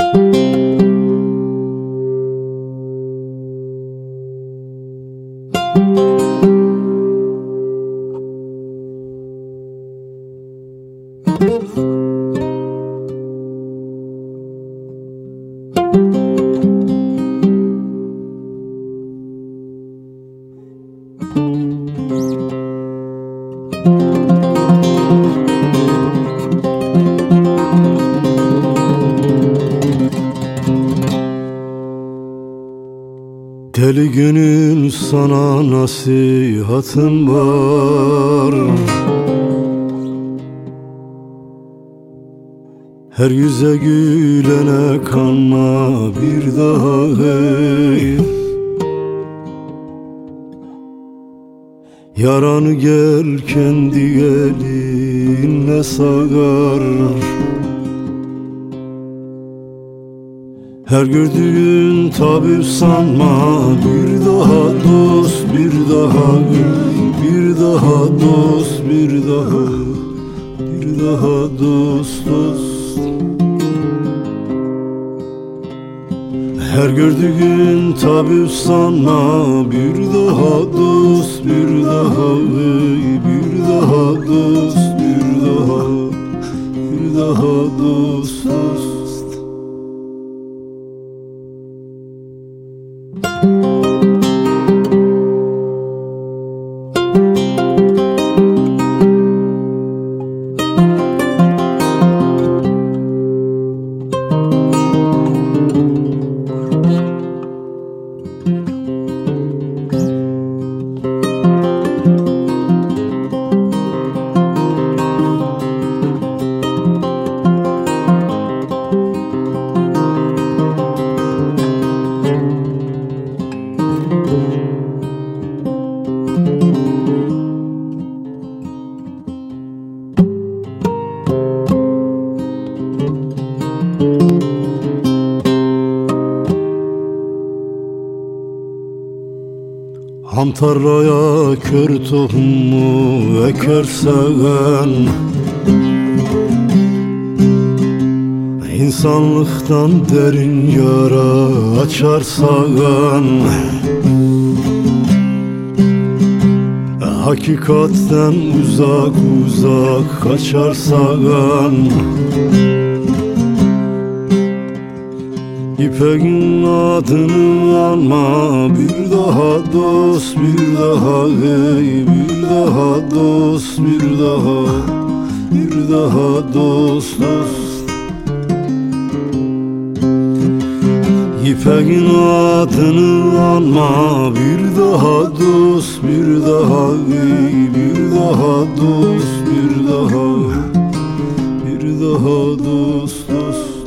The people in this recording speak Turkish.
Deli gönül sana nasihatım var. Her yüze gülene kanma bir daha hey. Yaranı gel kendi elinle sar. Her gördüğün tabip sanma, bir daha dost, bir daha bir daha dost, bir daha dost, dost. Her gördüğün tabip sanma, bir daha dost, bir daha dost, bir daha dost, dost. Ham tarlaya kör tohumu ekersen, İnsanlıktan derin yara açarsan, hakikatten uzak uzak kaçarsan, İpek'in adını anma, bir daha dost, bir daha hey, bir daha dost, bir daha dost, dost. İpek'in adını anma, bir daha dost, bir daha hey, bir daha dost, bir daha dost, dost.